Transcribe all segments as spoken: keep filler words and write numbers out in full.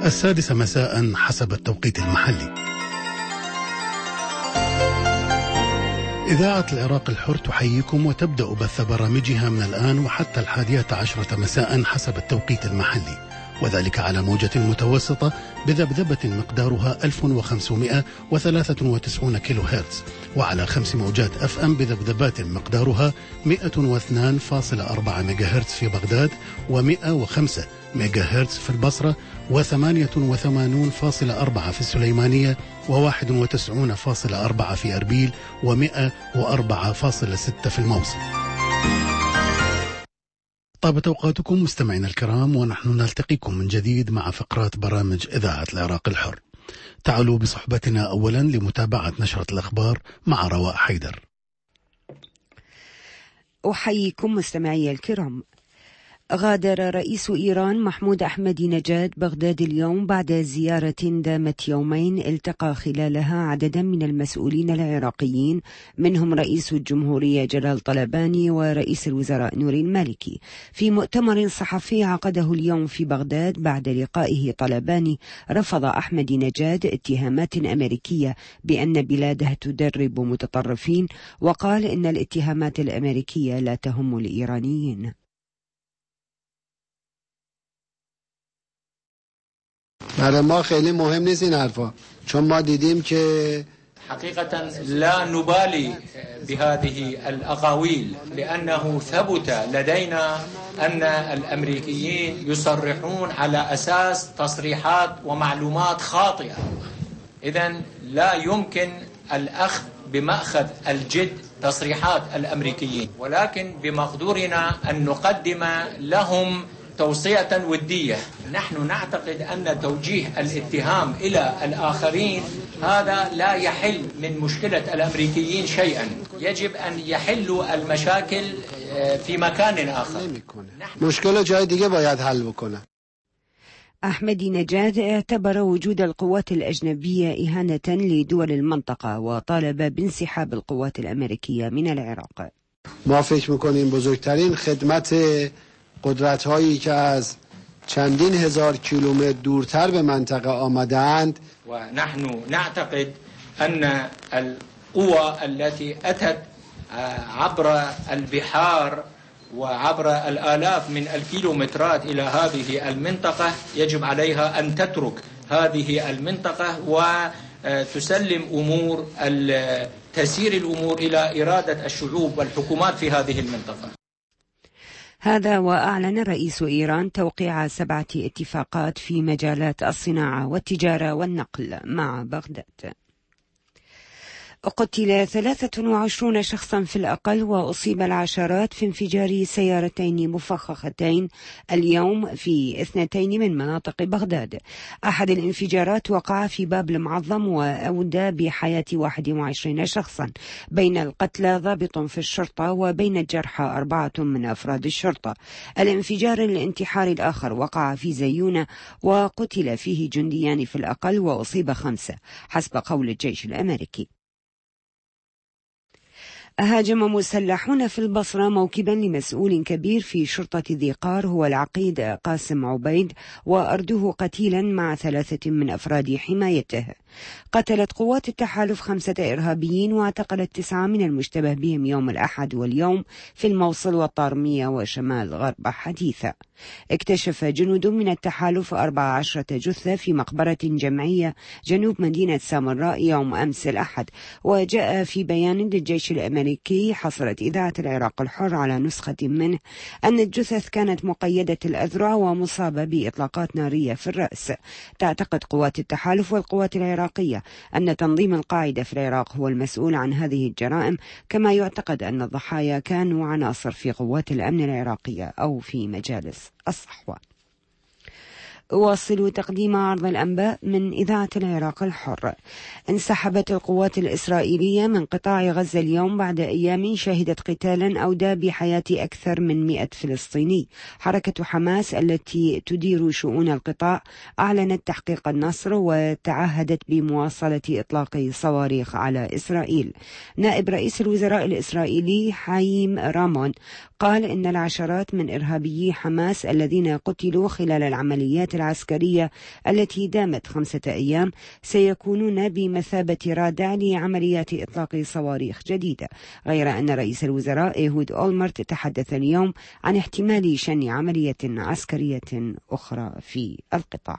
السادسة مساء حسب التوقيت المحلي. إذاعة العراق الحر تحييكم وتبدأ بث برامجها من الآن وحتى الحادية عشرة مساء حسب التوقيت المحلي، وذلك على موجة متوسطة بذبذبة مقدارها ألف وخمسمائة وثلاثة وتسعين كيلو هرتز، وعلى خمس موجات أف أم بذبذبات مقدارها مئة واثنين فاصلة أربعة ميجا هرتز في بغداد، ومئة وخمسة ميجا هرتز في البصرة، وثمانية وثمانين فاصلة أربعة في السليمانية، وواحد وتسعين فاصلة أربعة في أربيل، ومئة وأربعة فاصلة ستة في الموصل. طابت أوقاتكم مستمعينا الكرام، ونحن نلتقيكم من جديد مع فقرات برامج إذاعة العراق الحر. تعالوا بصحبتنا أولا لمتابعة نشرة الأخبار مع رواء حيدر. أحييكم مستمعي الكرام. غادر رئيس إيران محمود أحمدي نجاد بغداد اليوم بعد زيارة دامت يومين التقى خلالها عددا من المسؤولين العراقيين، منهم رئيس الجمهورية جلال طلباني ورئيس الوزراء نوري المالكي. في مؤتمر صحفي عقده اليوم في بغداد بعد لقائه طلباني، رفض أحمدي نجاد اتهامات أمريكية بأن بلاده تدرب متطرفين، وقال إن الاتهامات الأمريكية لا تهم الإيرانيين. برای ما خیلی مهم نیست این حرفا، چون ما دیدیم که حقيقة لا نبالي بهذه الأقاويل، لأنه ثبت لدينا أن الأمريكيين يصرحون على أساس تصريحات ومعلومات خاطئة. إذن لا يمكن الأخذ بمأخذ الجد تصريحات الأمريكيين، ولكن بمقدورنا أن نقدم لهم توصية ودية. نحن نعتقد أن توجيه الاتهام إلى الآخرين هذا لا يحل من مشكلة الأمريكيين شيئا، يجب أن يحلوا المشاكل في مكان آخر. مشكلة جاي دیگه باید حل بکنه. أحمدي نجاد اعتبر وجود القوات الأجنبية إهانة لدول المنطقة، وطالب بانسحاب القوات الأمريكية من العراق. ما فکر میکنیم بزرگترین خدمت قدرت هایی که از چندین هزار کیلومتر دورتر به منطقه آمدند، و نحن نعتقد أن القوى التي أتت عبر البحار وعبر الآلاف من الكيلومترات إلى هذه المنطقة يجب عليها أن تترك هذه المنطقة وتسلم أمور تسير الأمور إلى إرادة الشعوب والحكومات في هذه المنطقة. هذا وأعلن رئيس إيران توقيع سبعة اتفاقات في مجالات الصناعة والتجارة والنقل مع بغداد. قتل ثلاثة وعشرون شخصا في الأقل وأصيب العشرات في انفجار سيارتين مفخختين اليوم في اثنتين من مناطق بغداد. أحد الانفجارات وقع في باب المعظم وأودى بحياة واحد وعشرين شخصا، بين القتلى ضابط في الشرطة وبين الجرحى أربعة من أفراد الشرطة. الانفجار الانتحاري الآخر وقع في زيونة وقتل فيه جنديان في الأقل وأصيب خمسة حسب قول الجيش الأمريكي. هاجم مسلحون في البصرة موكبا لمسؤول كبير في شرطة ذي قار هو العقيد قاسم عبيد، وأرده قتيلا مع ثلاثة من أفراد حمايته. قتلت قوات التحالف خمسة إرهابيين واعتقلت تسعة من المشتبه بهم يوم الأحد واليوم في الموصل والطارمية وشمال غرب حديثة. اكتشف جنود من التحالف أربع عشرة جثة في مقبرة جمعية جنوب مدينة سامراء يوم أمس الأحد. وجاء في بيان للجيش الأمريكي حصلت إذاعة العراق الحر على نسخة منه أن الجثث كانت مقيدة الأذرع ومصابة بإطلاقات نارية في الرأس. تعتقد قوات التحالف والقوات العراقية أن تنظيم القاعدة في العراق هو المسؤول عن هذه الجرائم، كما يعتقد أن الضحايا كانوا عناصر في قوات الأمن العراقية أو في مجالس الصحوة. واصلوا تقديم عرض الأنباء من إذاعة العراق الحر. انسحبت القوات الإسرائيلية من قطاع غزة اليوم بعد أيام شهدت قتالا أودى بحياة أكثر من مئة فلسطيني. حركة حماس التي تدير شؤون القطاع أعلنت تحقيق النصر وتعهدت بمواصلة إطلاق صواريخ على إسرائيل. نائب رئيس الوزراء الإسرائيلي حايم رامون قال إن العشرات من إرهابيي حماس الذين قتلوا خلال العمليات العسكرية التي دامت خمسة أيام سيكونون بمثابة رادع لعمليات إطلاق صواريخ جديدة، غير أن رئيس الوزراء إيهود أولمرت تحدث اليوم عن احتمال شن عملية عسكرية أخرى في القطاع.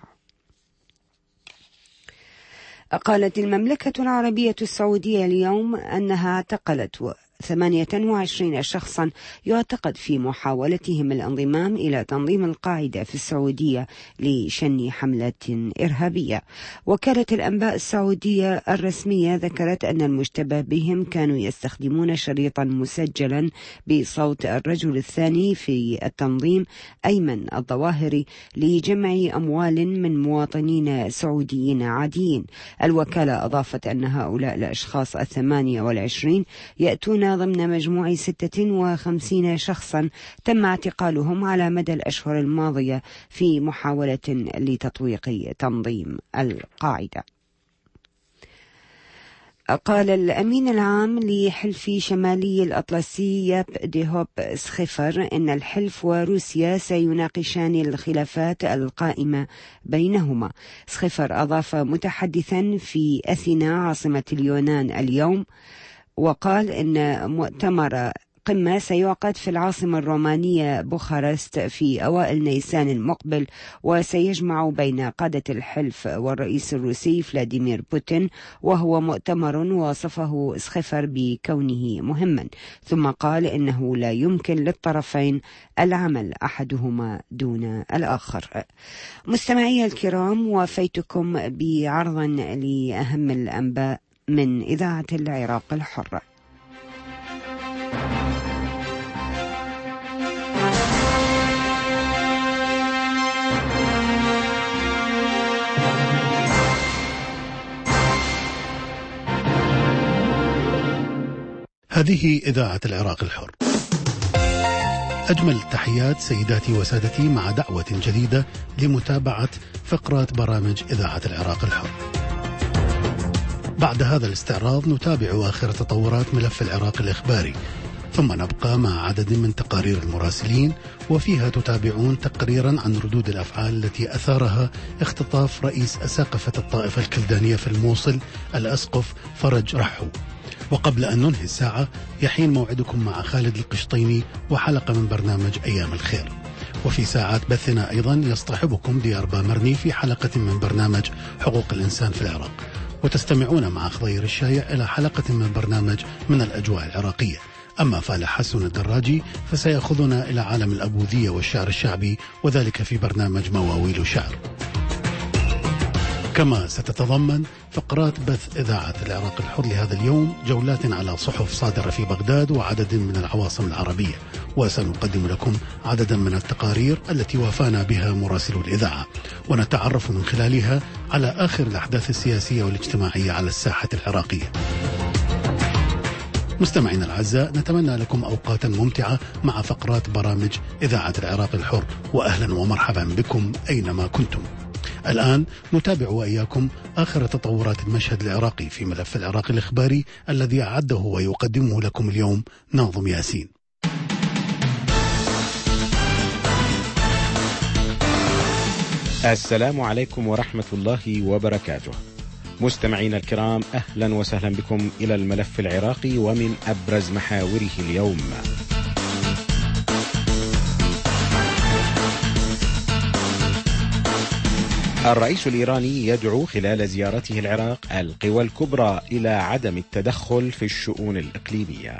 قالت المملكة العربية السعودية اليوم أنها اعتقلت ثمانية وعشرين شخصا يعتقد في محاولتهم الانضمام إلى تنظيم القاعدة في السعودية لشن حملة إرهابية. وكالة الأنباء السعودية الرسمية ذكرت أن المشتبه بهم كانوا يستخدمون شريطا مسجلا بصوت الرجل الثاني في التنظيم أيمن الظواهري لجمع أموال من مواطنين سعوديين عاديين. الوكالة أضافت أن هؤلاء الأشخاص الثمانية والعشرين يأتون ضمن مجموع ستة وخمسين شخصا تم اعتقالهم على مدى الأشهر الماضية في محاولة لتطويق تنظيم القاعدة. قال الأمين العام لحلف شمالي الأطلسي ياب ديهوب سخيفر إن الحلف وروسيا سيناقشان الخلافات القائمة بينهما. سخيفر أضاف متحدثا في أثينا عاصمة اليونان اليوم وقال إن مؤتمر قمة سيعقد في العاصمة الرومانية بوخارست في أوائل نيسان المقبل، وسيجمع بين قادة الحلف والرئيس الروسي فلاديمير بوتين، وهو مؤتمر وصفه سخيفر بكونه مهما، ثم قال إنه لا يمكن للطرفين العمل أحدهما دون الآخر. مستمعي الكرام، وفيتكم بعرض لأهم الأنباء من إذاعة العراق الحرة. هذه إذاعة العراق الحر. أجمل التحيات سيداتي وسادتي مع دعوة جديدة لمتابعة فقرات برامج إذاعة العراق الحر. بعد هذا الاستعراض نتابع آخر تطورات ملف العراق الإخباري، ثم نبقى مع عدد من تقارير المراسلين، وفيها تتابعون تقريرا عن ردود الأفعال التي أثارها اختطاف رئيس أساقفة الطائفة الكلدانية في الموصل الأسقف فرج رحو. وقبل أن ننهي الساعة يحين موعدكم مع خالد القشطيني وحلقة من برنامج أيام الخير. وفي ساعات بثنا أيضا يصطحبكم ديار بامرني في حلقة من برنامج حقوق الإنسان في العراق، وتستمعون مع خضير الشايع إلى حلقة من برنامج من الأجواء العراقية. أما فالح حسن الدراجي فسيأخذنا إلى عالم الأبوذية والشعر الشعبي، وذلك في برنامج مواويل شعر. كما ستتضمن فقرات بث إذاعة العراق الحر لهذا اليوم جولات على صحف صادرة في بغداد وعدد من العواصم العربية، وسنقدم لكم عددا من التقارير التي وافانا بها مراسلو الإذاعة، ونتعرف من خلالها على آخر الأحداث السياسية والاجتماعية على الساحة العراقية. مستمعينا الأعزاء، نتمنى لكم أوقاتا ممتعة مع فقرات برامج إذاعة العراق الحر، وأهلا ومرحبا بكم أينما كنتم. الآن نتابع وإياكم آخر تطورات المشهد العراقي في ملف العراق الإخباري الذي أعده ويقدمه لكم اليوم ناظم ياسين. السلام عليكم ورحمة الله وبركاته. مستمعينا الكرام، أهلا وسهلا بكم إلى الملف العراقي ومن أبرز محاوره اليوم. الرئيس الإيراني يدعو خلال زيارته العراق القوى الكبرى إلى عدم التدخل في الشؤون الإقليمية.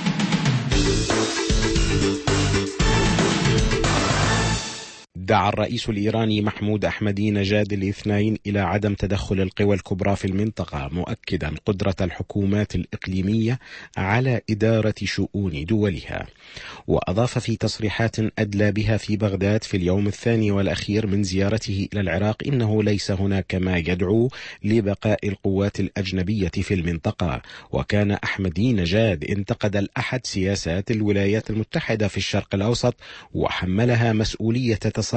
دعا الرئيس الإيراني محمود أحمدي نژاد الاثنين إلى عدم تدخل القوى الكبرى في المنطقة، مؤكدا قدرة الحكومات الإقليمية على إدارة شؤون دولها. وأضاف في تصريحات أدلى بها في بغداد في اليوم الثاني والأخير من زيارته إلى العراق إنه ليس هناك ما يدعو لبقاء القوات الأجنبية في المنطقة. وكان أحمدي نژاد انتقد الأحد سياسات الولايات المتحدة في الشرق الأوسط وحملها مسؤولية تصاعد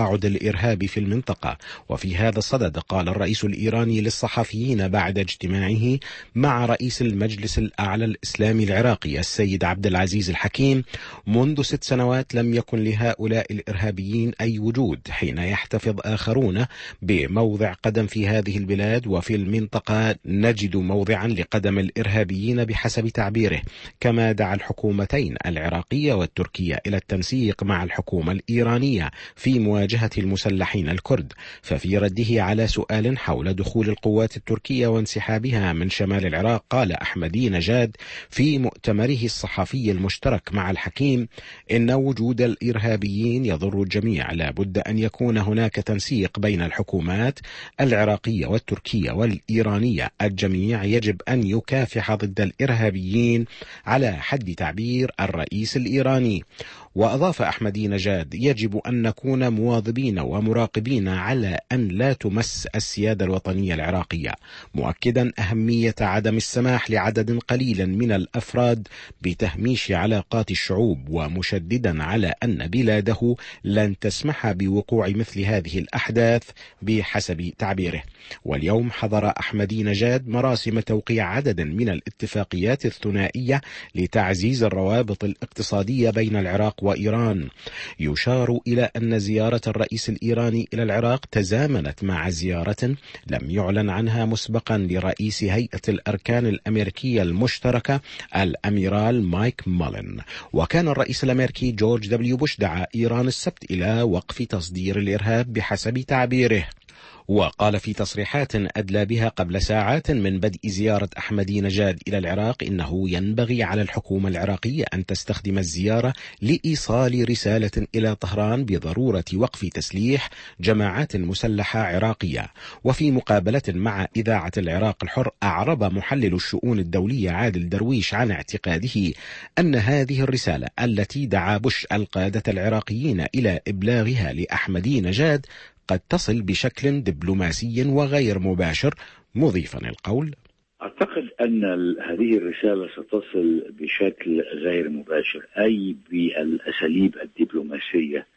التصاعد الإرهابي في المنطقة. وفي هذا الصدد قال الرئيس الإيراني للصحفيين بعد اجتماعه مع رئيس المجلس الأعلى الإسلامي العراقي السيد عبد العزيز الحكيم: منذ ست سنوات لم يكن لهؤلاء الإرهابيين أي وجود، حين يحتفظ آخرون بموضع قدم في هذه البلاد وفي المنطقة نجد موضعا لقدم الإرهابيين بحسب تعبيره. كما دعا الحكومتين العراقية والتركية إلى التنسيق مع الحكومة الإيرانية في مواجهة المسلحين الكرد. ففي رده على سؤال حول دخول القوات التركية وانسحابها من شمال العراق قال أحمدي نجاد في مؤتمره الصحفي المشترك مع الحكيم: إن وجود الإرهابيين يضر الجميع، لا بد أن يكون هناك تنسيق بين الحكومات العراقية والتركية والإيرانية. الجميع يجب أن يكافح ضد الإرهابيين على حد تعبير الرئيس الإيراني. وأضاف أحمدي نجاد: يجب أن نكون مواظبين ومراقبين على أن لا تمس السيادة الوطنية العراقية، مؤكدا أهمية عدم السماح لعدد قليل من الأفراد بتهميش علاقات الشعوب، ومشددا على أن بلاده لن تسمح بوقوع مثل هذه الأحداث بحسب تعبيره. واليوم حضر أحمدي نجاد مراسم توقيع عدد من الاتفاقيات الثنائية لتعزيز الروابط الاقتصادية بين العراق وإيران. يشار إلى أن زيارة الرئيس الإيراني إلى العراق تزامنت مع زيارة لم يعلن عنها مسبقا لرئيس هيئة الأركان الأمريكية المشتركة الأميرال مايك مالين. وكان الرئيس الأمريكي جورج دبليو بوش دعا إيران السبت إلى وقف تصدير الإرهاب بحسب تعبيره. وقال في تصريحات أدلى بها قبل ساعات من بدء زيارة أحمدي نجاد إلى العراق إنه ينبغي على الحكومة العراقية أن تستخدم الزيارة لإيصال رسالة إلى طهران بضرورة وقف تسليح جماعات مسلحة عراقية. وفي مقابلة مع إذاعة العراق الحر أعرب محلل الشؤون الدولية عادل درويش عن اعتقاده أن هذه الرسالة التي دعا بوش القادة العراقيين إلى إبلاغها لأحمدي نجاد قد تصل بشكل دبلوماسي وغير مباشر، مضيفا القول: أعتقد أن هذه الرسالة ستصل بشكل غير مباشر، أي بالأساليب الدبلوماسية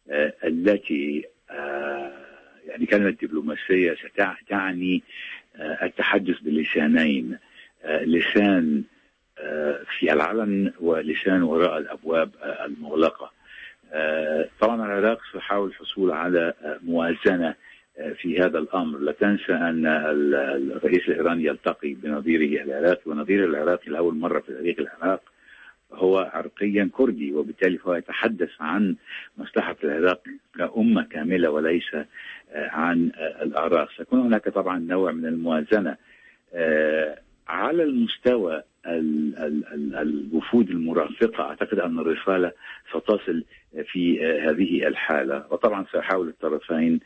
التي يعني كلمة دبلوماسية ستعني التحدث بلسانين، لسان في العلن ولسان وراء الأبواب المغلقة. طبعا العراق سيحاول الحصول على موازنة في هذا الأمر. لا تنسى أن الرئيس الإيراني يلتقي بنظيره العراقي، ونظير العراقي لأول مرة في تاريخ العراق هو عرقيا كردي، وبالتالي هو يتحدث عن مصلحة العراق كأمة كاملة وليس عن الأعراق. سيكون هناك طبعا نوع من الموازنة على المستوى الوفود المرافقة. أعتقد أن الرسالة ستصل في هذه الحالة، وطبعا سيحاول الطرفين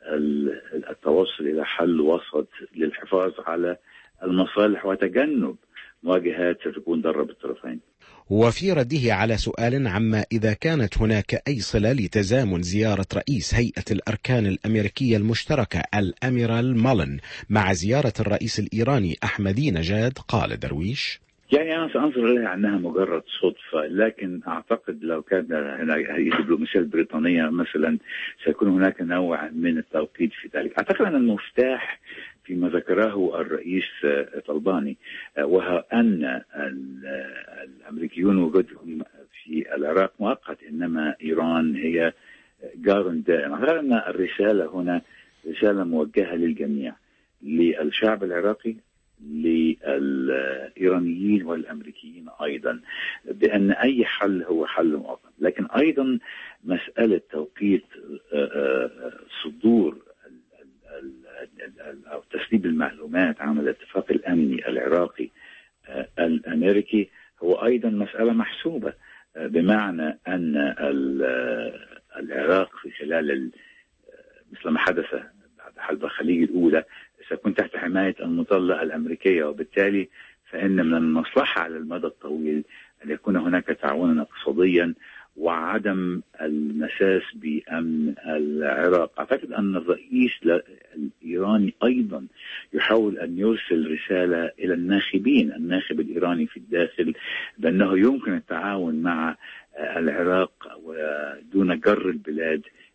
التوصل إلى حل وسط للحفاظ على المصالح وتجنب مواجهات ستكون ضارة بالطرفين. وفي رده على سؤال عما إذا كانت هناك أي صلة لتزامن زيارة رئيس هيئة الأركان الأمريكية المشتركة الأميرال مالين مع زيارة الرئيس الإيراني أحمدي نجاد، قال درويش: يعني أنا سأنظر إليها أنها مجرد صدفة، لكن أعتقد لو كان هذه الدبلوماسية البريطانية مثلا سيكون هناك نوع من التوقيت في ذلك. أعتقد أن المفتاح فيما ذكره الرئيس طلباني وهو أن الأمريكيون وجودهم في العراق مؤقت، إنما إيران هي جار دائم. أعتقد أن الرسالة هنا رسالة موجهة للجميع، للشعب العراقي، للإيرانيين والأمريكيين أيضا، بأن أي حل هو حل مؤقت. لكن أيضا مسألة توقيت صدور أو تسريب المعلومات عن الاتفاق الأمني العراقي الأمريكي هو أيضا مسألة محسوبة، بمعنى أن العراق في خلال مثل ما حدث بعد حرب الخليج الأولى سيكون تحت حماية المظلة الأمريكية، وبالتالي فإن من المصلحة على المدى الطويل أن يكون هناك تعاونا اقتصاديا وعدم المساس بأمن العراق. أعتقد أن الرئيس الإيراني أيضا يحاول أن يرسل رسالة إلى الناخبين، الناخب الإيراني في الداخل، بأنه يمكن التعاون مع العراق ودون جر البلاد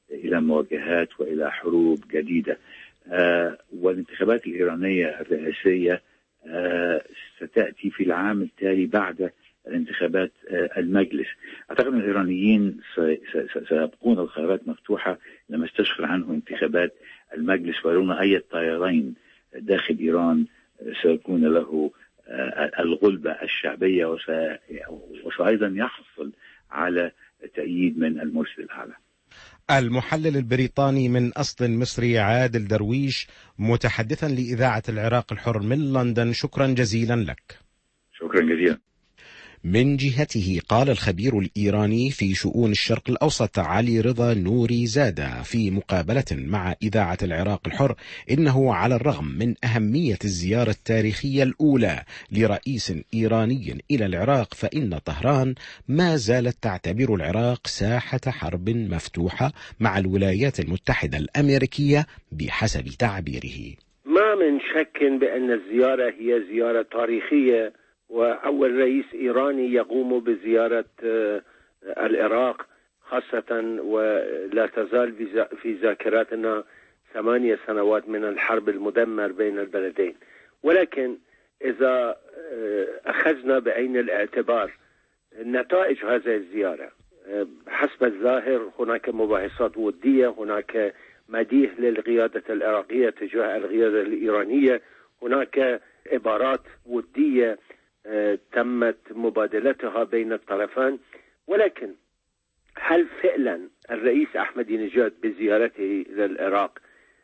إلى مواجهات وإلى حروب جديدة. آه والانتخابات الإيرانية الرئاسية آه ستأتي في العام التالي بعد الانتخابات آه المجلس. أعتقد أن الإيرانيين سيبقون الخيارات مفتوحة لما استشكل عنه انتخابات المجلس، ويرون أي طيارين داخل إيران سيكون له آه الغلبة الشعبية، وسأيضا يحصل على تأييد من المرشد الأعلى. المحلل البريطاني من أصل مصري عادل درويش، متحدثا لإذاعة العراق الحر من لندن، شكرا جزيلا لك. شكرا جزيلا. من جهته قال الخبير الإيراني في شؤون الشرق الأوسط علي رضا نوري زادة في مقابلة مع إذاعة العراق الحر إنه على الرغم من أهمية الزيارة التاريخية الأولى لرئيس إيراني إلى العراق، فإن طهران ما زالت تعتبر العراق ساحة حرب مفتوحة مع الولايات المتحدة الأمريكية بحسب تعبيره. ما من شك بأن الزيارة هي زيارة تاريخية، وأول رئيس إيراني يقوم بزيارة العراق، خاصة ولا تزال في ذاكرتنا ثمانية سنوات من الحرب المدمر بين البلدين. ولكن إذا أخذنا بعين الاعتبار نتائج هذه الزيارة، حسب الظاهر هناك مباحثات ودية، هناك مديح للقيادة العراقية تجاه القيادة الإيرانية، هناك عبارات ودية تمت مبادلتها بين الطرفين. ولكن هل فعلا الرئيس أحمدي نژاد بزيارته إلى العراق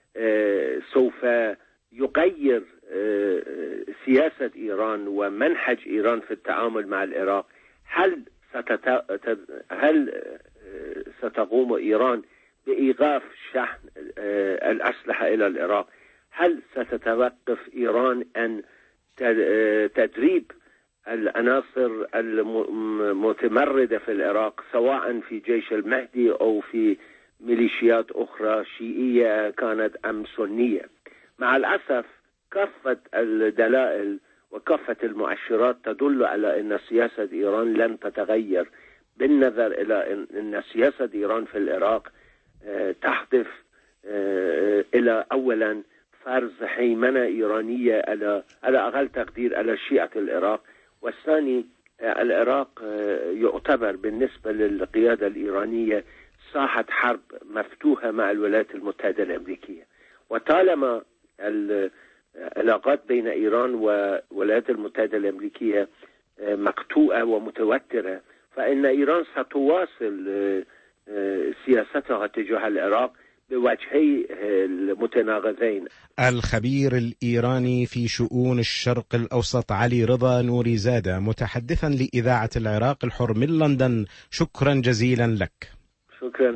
سوف يغير سياسة إيران ومنهج إيران في التعامل مع العراق؟ هل ستت... هل ستقوم إيران بإيقاف شحن الأسلحة إلى العراق؟ هل ستتوقف إيران أن تدريب العناصر المتمردة في العراق سواء في جيش المهدي أو في ميليشيات أخرى شيعية كانت أم سنية؟ مع الأسف كافة الدلائل وكافة المؤشرات تدل على أن سياسة إيران لن تتغير، بالنظر إلى أن سياسة إيران في العراق تهدف إلى أولا فرض هيمنة إيرانية على على أقل تقدير على شيعة العراق، والثاني العراق يعتبر بالنسبة للقيادة الإيرانية ساحة حرب مفتوحة مع الولايات المتحدة الأمريكية. وطالما العلاقات بين إيران والولايات المتحدة الأمريكية مقطوعة ومتوترة، فإن إيران ستواصل سياستها تجاه العراق بوجهي المتناقضين. الخبير الإيراني في شؤون الشرق الأوسط علي رضا نوري زادة، متحدثا لإذاعة العراق الحر من لندن، شكرا جزيلا لك. شكرا.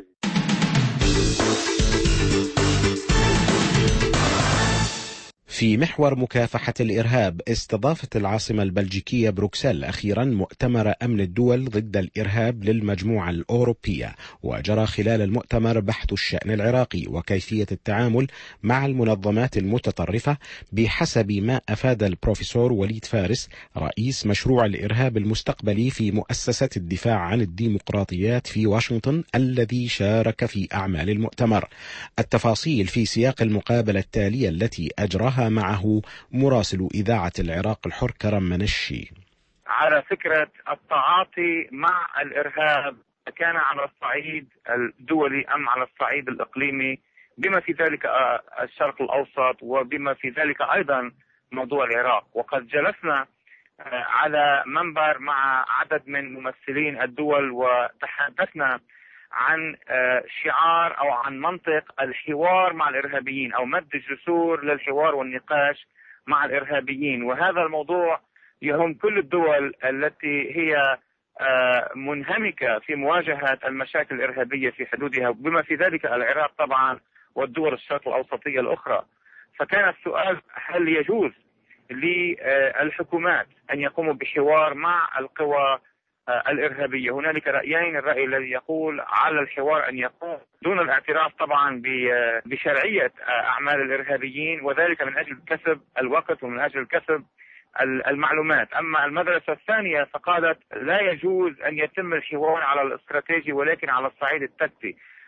في محور مكافحة الإرهاب، استضافت العاصمة البلجيكية بروكسل أخيرا مؤتمر أمن الدول ضد الإرهاب للمجموعة الأوروبية، وجرى خلال المؤتمر بحث الشأن العراقي وكيفية التعامل مع المنظمات المتطرفة، بحسب ما أفاد البروفيسور وليد فارس رئيس مشروع الإرهاب المستقبلي في مؤسسة الدفاع عن الديمقراطيات في واشنطن الذي شارك في أعمال المؤتمر. التفاصيل في سياق المقابلة التالية التي أجراها معه مراسل إذاعة العراق الحر كرم منشي. على فكرة التعاطي مع الإرهاب كان على الصعيد الدولي أم على الصعيد الإقليمي، بما في ذلك الشرق الأوسط وبما في ذلك أيضا موضوع العراق. وقد جلسنا على منبر مع عدد من ممثلين الدول وتحدثنا عن شعار أو عن منطق الحوار مع الإرهابيين أو مد الجسور للحوار والنقاش مع الإرهابيين، وهذا الموضوع يهم كل الدول التي هي منهمكة في مواجهة المشاكل الإرهابية في حدودها، بما في ذلك العراق طبعا والدول الشرق الأوسطية الأخرى. فكان السؤال هل يجوز للحكومات أن يقوموا بحوار مع القوى الإرهابية؟ هنالك رأيين، الرأي الذي يقول على الحوار أن يقوم دون الاعتراف طبعا بشرعية أعمال الإرهابيين، وذلك من أجل كسب الوقت ومن أجل كسب المعلومات. أما المدرسة الثانية فقالت لا يجوز أن يتم الحوار على الاستراتيجي ولكن على الصعيد التكتيكي.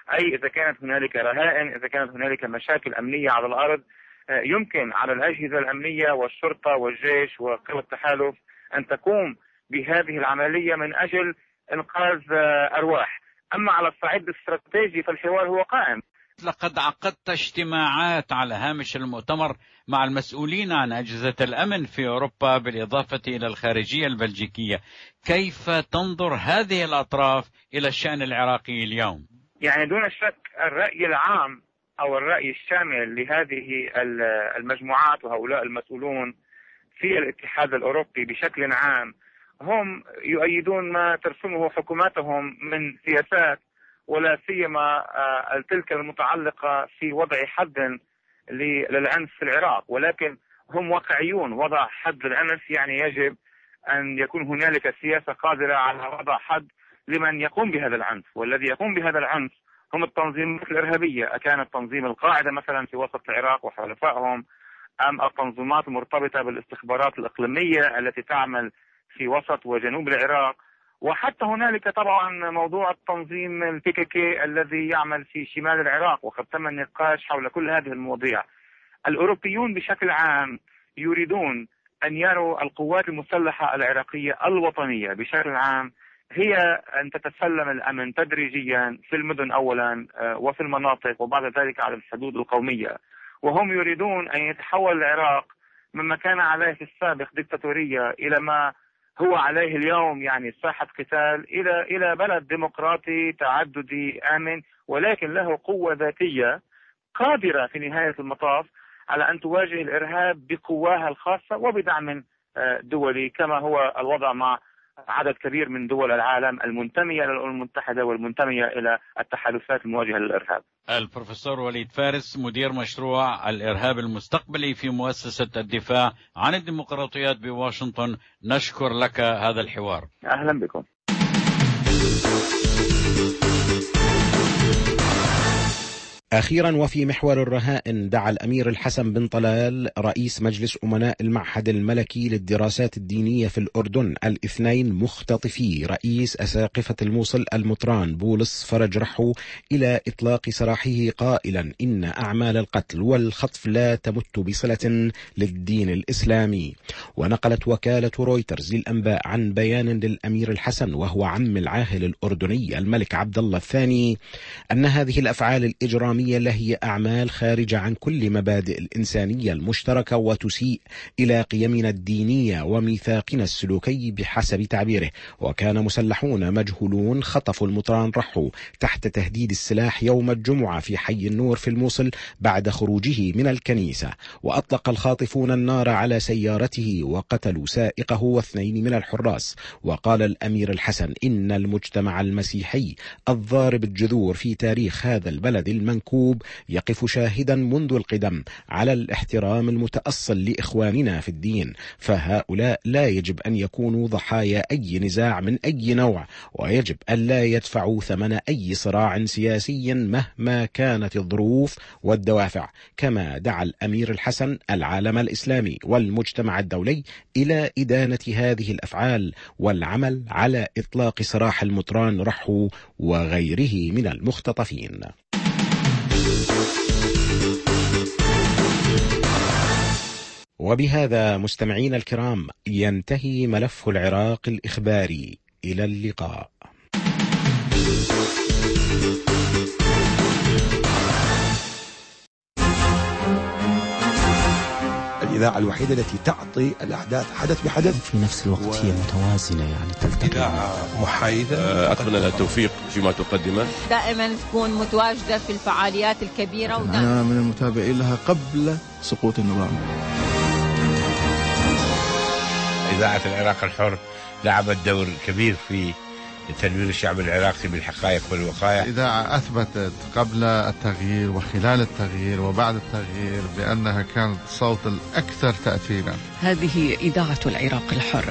أي إذا كانت هنالك رهائن، إذا كانت هنالك مشاكل أمنية على الأرض، يمكن على الأجهزة الأمنية والشرطة والجيش وقوى التحالف أن تقوم بهذه العملية من أجل إنقاذ أرواح. أما على الصعيد الاستراتيجي فالحوار هو قائم. لقد عقدت اجتماعات على هامش المؤتمر مع المسؤولين عن أجهزة الأمن في أوروبا بالإضافة إلى الخارجية البلجيكية. كيف تنظر هذه الأطراف إلى الشأن العراقي اليوم؟ يعني دون شك الرأي العام أو الرأي الشامل لهذه المجموعات وهؤلاء المسؤولون في الاتحاد الأوروبي بشكل عام هم يؤيدون ما ترسمه حكوماتهم من سياسات، ولا سيما تلك المتعلقة في وضع حد للعنف في العراق. ولكن هم واقعيون، وضع حد للعنف يعني يجب أن يكون هنالك سياسة قادرة على وضع حد لمن يقوم بهذا العنف، والذي يقوم بهذا العنف هم التنظيمات الإرهابية، أكانت تنظيم القاعدة مثلا في وسط العراق وحلفائهم، أم التنظيمات المرتبطة بالاستخبارات الإقليمية التي تعمل في وسط وجنوب العراق، وحتى هنالك طبعا موضوع التنظيم البي كي كي الذي يعمل في شمال العراق، وقد تم النقاش حول كل هذه المواضيع. الأوروبيون بشكل عام يريدون أن يروا القوات المسلحة العراقية الوطنية بشكل عام هي أن تتسلم الأمن تدريجيا في المدن أولا وفي المناطق، وبعد ذلك على الحدود القومية. وهم يريدون أن يتحول العراق مما كان عليه في السابق ديكتاتورية إلى ما هو عليه اليوم، يعني ساحة قتال، إلى إلى بلد ديمقراطي تعددي آمن، ولكن له قوة ذاتية قادرة في نهاية المطاف على أن تواجه الإرهاب بقواها الخاصة وبدعم دولي، كما هو الوضع مع عدد كبير من دول العالم المنتمية للأمم المتحدة والمنتمية إلى التحالفات المواجهة للإرهاب. البروفيسور وليد فارس، مدير مشروع الإرهاب المستقبلي في مؤسسة الدفاع عن الديمقراطيات بواشنطن، نشكر لك هذا الحوار. أهلا بكم. أخيرا، وفي محور الرهائن، دعا الأمير الحسن بن طلال رئيس مجلس أمناء المعهد الملكي للدراسات الدينية في الأردن الاثنين مختطفي رئيس أساقفة الموصل المطران بولس فرج رحو إلى إطلاق سراحه، قائلا إن أعمال القتل والخطف لا تمت بصلة للدين الإسلامي. ونقلت وكالة رويترز للأنباء عن بيان للأمير الحسن وهو عم العاهل الأردني الملك عبد الله الثاني أن هذه الأفعال الإجرامية هي أعمال خارجة عن كل مبادئ الإنسانية المشتركة وتسيء إلى قيمنا الدينية وميثاقنا السلوكي بحسب تعبيره. وكان مسلحون مجهولون خطفوا المطران رحو تحت تهديد السلاح يوم الجمعة في حي النور في الموصل بعد خروجه من الكنيسة، وأطلق الخاطفون النار على سيارته وقتلوا سائقه واثنين من الحراس. وقال الأمير الحسن إن المجتمع المسيحي الضارب الجذور في تاريخ هذا البلد المنكوب يقف شاهدا منذ القدم على الاحترام المتأصل لإخواننا في الدين، فهؤلاء لا يجب أن يكونوا ضحايا أي نزاع من أي نوع، ويجب أن لا يدفعوا ثمن أي صراع سياسي مهما كانت الظروف والدوافع. كما دعا الأمير الحسن العالم الإسلامي والمجتمع الدولي إلى إدانة هذه الأفعال والعمل على إطلاق سراح المطران رحو وغيره من المختطفين. وبهذا مستمعين الكرام ينتهي ملف العراق الإخباري. إلى اللقاء. الإذاعة الوحيدة التي تعطي الأحداث حدث بحدث في نفس الوقت و... هي متوازنة، يعني تلتقي. إذاعة محايدة. أتمنى لها التوفيق فيما تقدمه، دائما تكون متواجدة في الفعاليات الكبيرة. أنا من المتابعين لها قبل سقوط النظام. إذاعة العراق الحر لعبت دور كبير في تنوير الشعب العراقي بالحقائق والوقائع. الإذاعة أثبتت قبل التغيير وخلال التغيير وبعد التغيير بأنها كانت الصوت الأكثر تأثيرا. هذه إذاعة العراق الحر.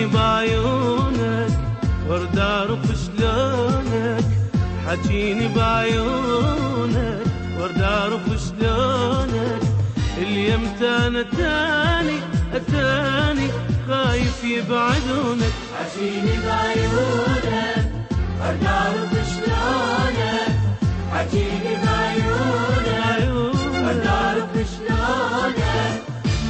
بعيونك ورد أعرف شلونك، حكيني بعيونك ورد أعرف شلونك، اليمت أنا تاني أتاني خايف يبعدونك. حكيني بعيونك ورد أعرف شلونك، حكيني بعيونك ورد أعرف شلونك.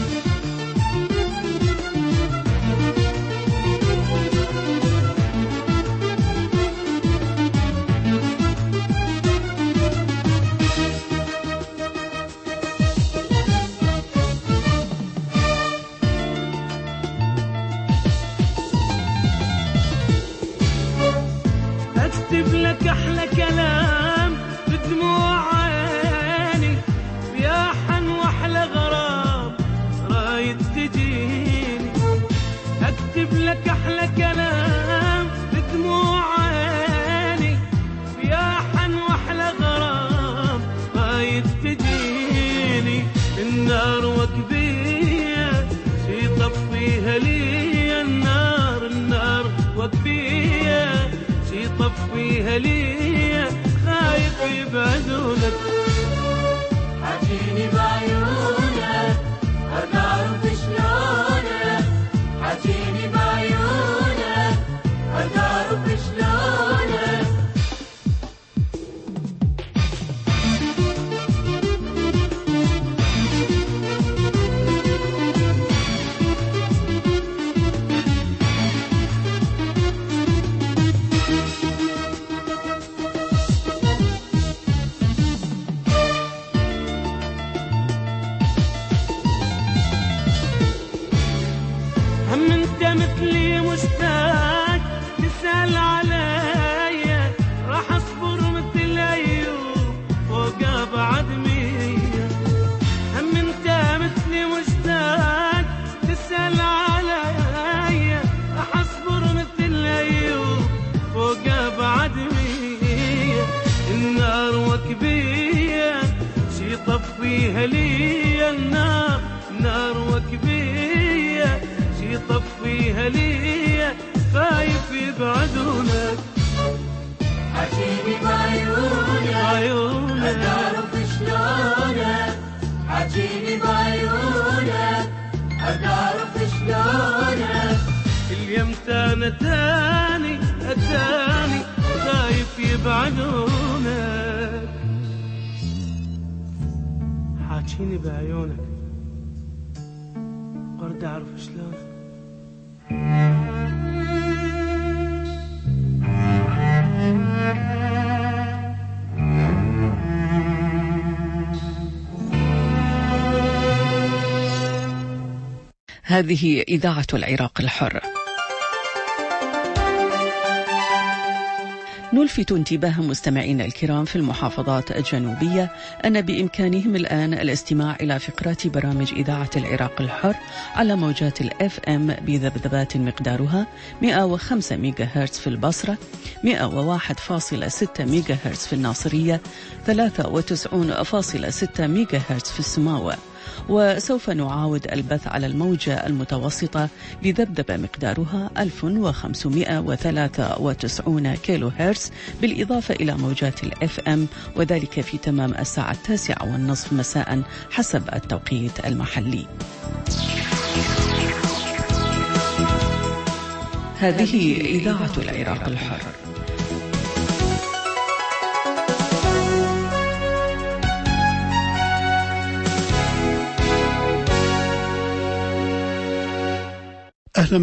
أكتب لك أحلى كلام بدموع عيني، يا حن وأحلى غرام رايد تجيني. أكتب لك أحلى كلام بدموع عيني، يا حن وأحلى غرام رايد تجيني. النار وقبية شي طفيها لي، النار النار وقبية شي طفيها لي خايف يبعدونك. حكيني بعيونك ورد أعرف شلونك، حكيني بعيونك ورد أعرف شلونك. هم انت مثلي مشتاق تسأل عليا، راح اصبر مثل ايوب فوق ابعد مية. هم انت مثلي مشتاق تسأل عليا، راح اصبر مثل ايوب فوق ابعد مية. النار وكبية شي طفيها لي، النار نار وكبية شي طفيها لي خايف يبعدونك. حكيني بعيونك ورد أعرف شلونك، حكيني بعيونك ورد أعرف شلونك. اليمت أنا تاني أتاني خايف يبعدونك. حاكيني بعيونك ورد أعرف شلونك. هذه إذاعة العراق الحر. نلفت انتباه مستمعينا الكرام في المحافظات الجنوبية أن بإمكانهم الآن الاستماع إلى فقرات برامج إذاعة العراق الحر على موجات الإف إم بذبذبات مقدارها مئة وخمسة ميجا هرتز في البصرة، مئة وواحد فاصلة ستة ميجا هرتز في الناصرية، ثلاثة وتسعين فاصلة ستة ميجا هرتز في السماوة. وسوف نعاود البث على الموجة المتوسطة بذبذبة مقدارها ألف وخمسمئة وثلاثة وتسعين كيلو هرتز، بالإضافة إلى موجات الإف إم، وذلك في تمام الساعة التاسعة والنصف مساء حسب التوقيت المحلي. هذه إذاعة العراق الحر. أهلا